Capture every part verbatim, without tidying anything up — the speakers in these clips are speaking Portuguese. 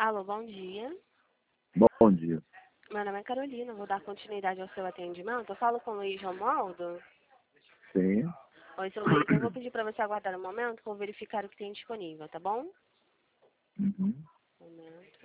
Alô, bom dia. Bom dia. Meu nome é Carolina, vou dar continuidade ao seu atendimento. Eu falo com o Luiz Romualdo. Sim. Oi, seu Luiz, eu vou pedir para você aguardar um momento que eu vou verificar o que tem disponível, tá bom? Uhum. Um momento.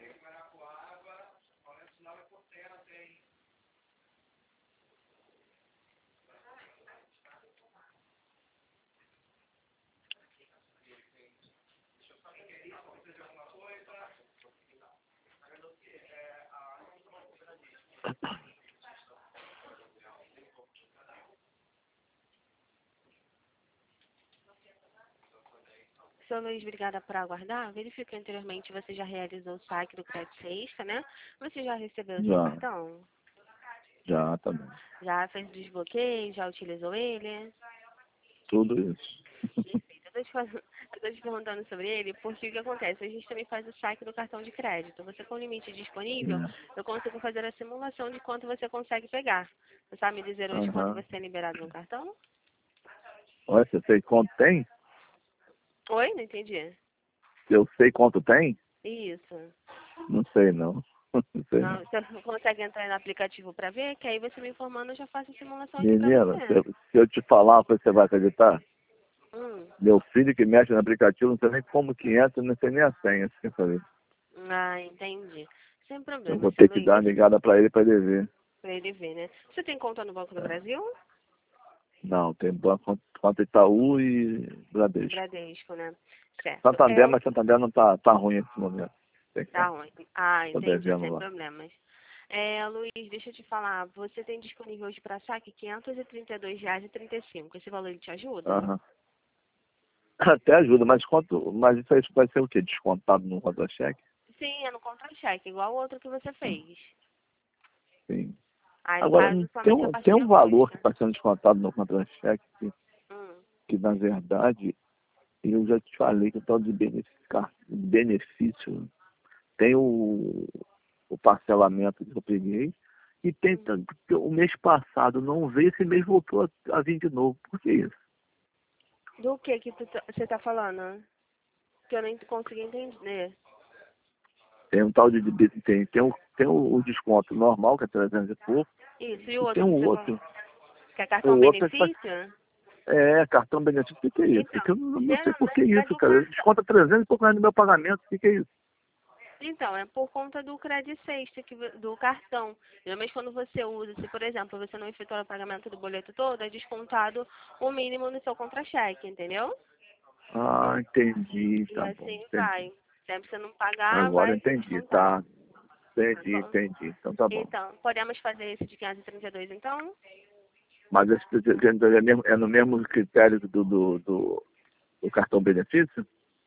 Seu Luiz, obrigada por aguardar. Verifico que anteriormente você já realizou o saque do Crédito Sexta, né? Você já recebeu o seu Já, cartão? já, tá bom. Já fez o desbloqueio? Já utilizou ele? Tudo isso. Perfeito. Eu tô te, fazendo, eu tô te perguntando sobre ele porque o que acontece? A gente também faz o saque do cartão de crédito. Você com o limite disponível, É. eu consigo fazer a simulação de quanto você consegue pegar. Você sabe me dizer hoje quanto Aham. você é liberado no cartão? Olha, você sei quanto tem? Oi? Não entendi. Eu sei quanto tem? Isso. Não sei, não. Não sei, Não, não. você não consegue entrar no aplicativo para ver? Que aí você me informando, eu já faço a simulação aqui para Menina, se você. eu, se eu te falar, você vai acreditar? Hum. Meu filho que mexe no aplicativo, não sei nem como que entra, não sei nem a senha, você quer saber? Ah, entendi. Sem Eu problema, vou seu ter que dar uma Luiz. ligada pra ele pra ele ver. Para ele ver, né? Você tem conta no Banco do É. Brasil? Não, tem banco contra Itaú e Bradesco. Bradesco, né? Certo. É Santander, o mas Santander não tá, tá ruim nesse momento. Tem que Tá tá, ruim. Ah, tô entendi, devendo sem lá. problemas. É, Luiz, deixa eu te falar, você tem disponível hoje para saque quinhentos e trinta e dois reais e trinta e cinco. Esse valor ele te ajuda? Aham. Até ajuda, mas quanto, mas isso aí vai ser o quê? Descontado no contra-cheque? Sim, é no contra-cheque, igual o outro que você fez. Sim. Aí, no Agora, caso, tem somente a um, partir tem de um valor agosto. que está sendo descontado no contra-cheque, que, Hum. que na verdade, eu já te falei que o tal de beneficar- benefício tem o, o parcelamento que eu peguei, e tem Hum. tam- o mês passado não veio, esse mês voltou a, a vir de novo. Por que isso? Do que que tu tá- você tá falando? Que eu nem consegui entender. Tem um tal de tem, tem, um, tem o, o desconto normal, que é trezentos e pouco, Isso, e o e tem outro que um você falou? outro. Que é O cartão outro é que faz. benefício? É, cartão benefício, o que, que é isso? Então, Que eu não, não sei por é, que é isso, do cara. cartão. Desconta trezentos e pouco reais no meu pagamento, o que, que é isso? Então, é por conta do crédito sexta, que, vo- do cartão. Geralmente quando você usa, se por exemplo, você não efetua o pagamento do boleto todo, é descontado o mínimo no seu contra-cheque, entendeu? Ah, entendi, E tá bom, assim entendi. vai. Sempre que você não pagar, Agora vai eu ser entendi, descontado. tá. Tá Entendi, bom? entendi. Então tá bom. Então, podemos fazer esse de quinhentos e trinta e dois então? Mas esse é, mesmo, é no mesmo critério do, do, do, do cartão benefício?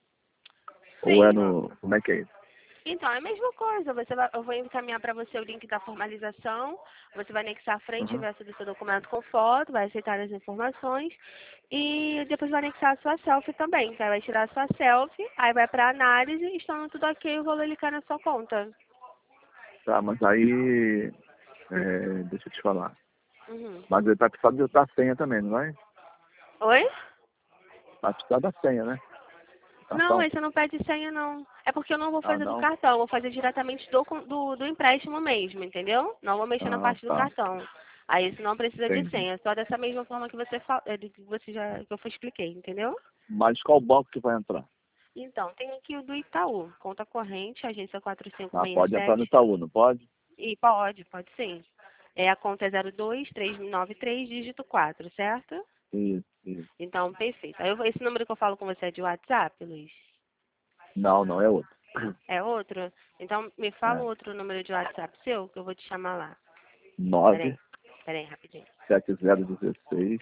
Ou é Sim. no. Como é que é isso? Então, é a mesma coisa. Você vai, eu vou encaminhar para você o link da formalização. Você vai anexar a frente e Uhum. verso do seu documento com foto, vai aceitar as informações. E depois vai anexar a sua selfie também. Aí vai tirar a sua selfie, aí vai para análise, estando tudo ok, o valor ele cai na sua conta. Tá, mas aí. É, deixa eu te falar. Uhum. Mas ele vai precisar de- da senha também, não vai? Oi? Vai precisar da senha, né? Não, Cartão? esse não pede senha, não. É porque eu não vou Ah, fazer do não? cartão, eu vou fazer diretamente do, con- do, do empréstimo mesmo, entendeu? Não vou mexer na Ah, parte do tá. cartão. Aí isso não precisa de Entendi. senha, só dessa mesma forma que você, fa- eh, que você já que eu expliquei, entendeu? Mas qual banco que vai entrar? Então, tem aqui o do Itaú, conta corrente, agência Ah, pode entrar no quatro cinco seis sete. Itaú, não pode? E pode, pode sim. É, a conta é zero dois três nove três, dígito quatro, certo? Isso, isso. Então, perfeito. Aí eu, vou- esse número que eu falo com você é de WhatsApp, Luiz? Não, não é outro. É outro? Então, me fala É. um outro número de WhatsApp seu, que eu vou te chamar lá. Peraí, nove peraí, rapidinho. sete zero um seis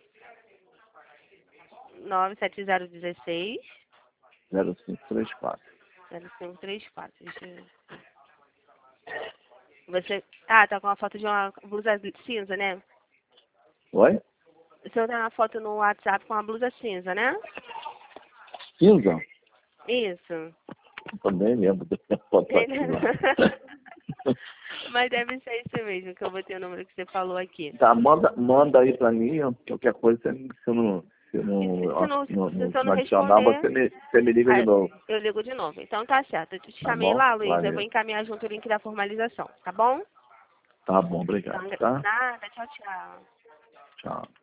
nove sete zero um seis, zero cinco três quatro. zero cinco três quatro. Deixa eu... Você... Ah, tá com uma foto de uma blusa cinza, né? Oi? O senhor tem uma foto no WhatsApp com uma blusa cinza, né? Cinza? Isso. Também lembro dessa foto aqui lá. Mas deve ser isso mesmo, que eu botei o número que você falou aqui. Tá, manda, manda aí pra mim, ó, qualquer coisa, se, se eu não, Se não, Se não, se não, você não não adicionar, responder, você me, você me liga de aí novo. eu ligo de novo. Então tá certo. Eu te Tá chamei bom? lá, Luiz. Eu Valeu. vou encaminhar junto o link da formalização, tá bom? Tá bom, obrigado, Então, tá? nada. Tchau, tchau. Tchau.